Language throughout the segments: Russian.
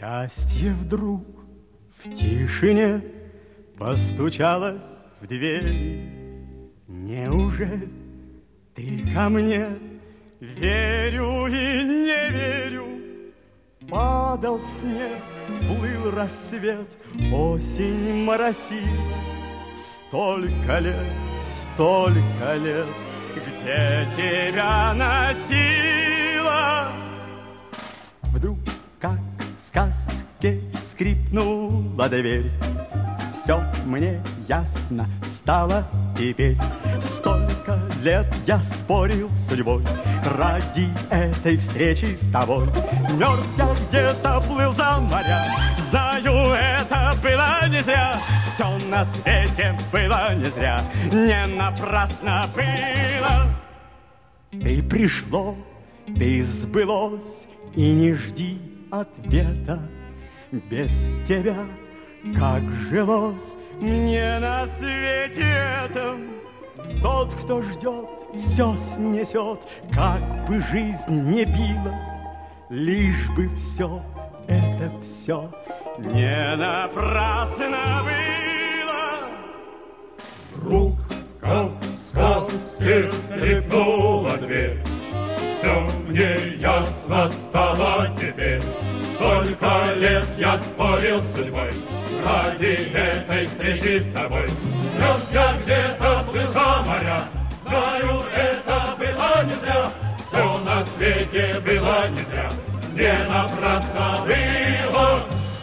Счастье вдруг в тишине постучалось в дверь. Неужели ты ко мне? Верю и не верю. Падал снег, плыл рассвет, осень моросила. Столько лет, где тебя носила? Вдруг, как в сказке, скрипнула дверь. Все мне ясно стало теперь. Столько лет я спорил с судьбой ради этой встречи с тобой. Мерз я где-то, плыл за моря. Знаю, это было не зря. Все на свете было не зря. Не напрасно было. Ты пришло, ты сбылось, и не жди ответа. Без тебя как жилось мне на свете этом. Тот, кто ждет, все снесет, как бы жизнь не била, лишь бы все это все не напрасно было. Вдруг, как в сказке, скрипнула дверь. Все мне ясно стало теперь. Столько лет я спорил с судьбой ради этой встречи с тобой. Нес я где-то, плыл за моря. Знаю, это было не зря. Все на свете было не зря. Не напрасно было.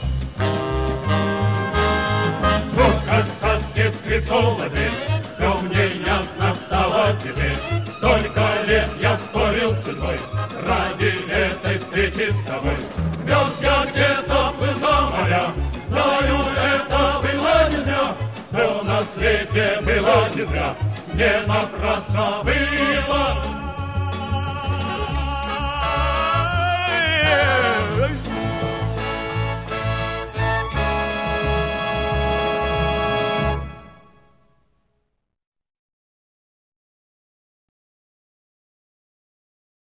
Вот как в сказке скрипнула дверь. Все мне ясно стало теперь. Столько лет я спорил с судьбой ради этой встречи с тобой. Вез я где-то, плыл за моря. Знаю, это было не зря. Все на свете было не зря. Не напрасно было.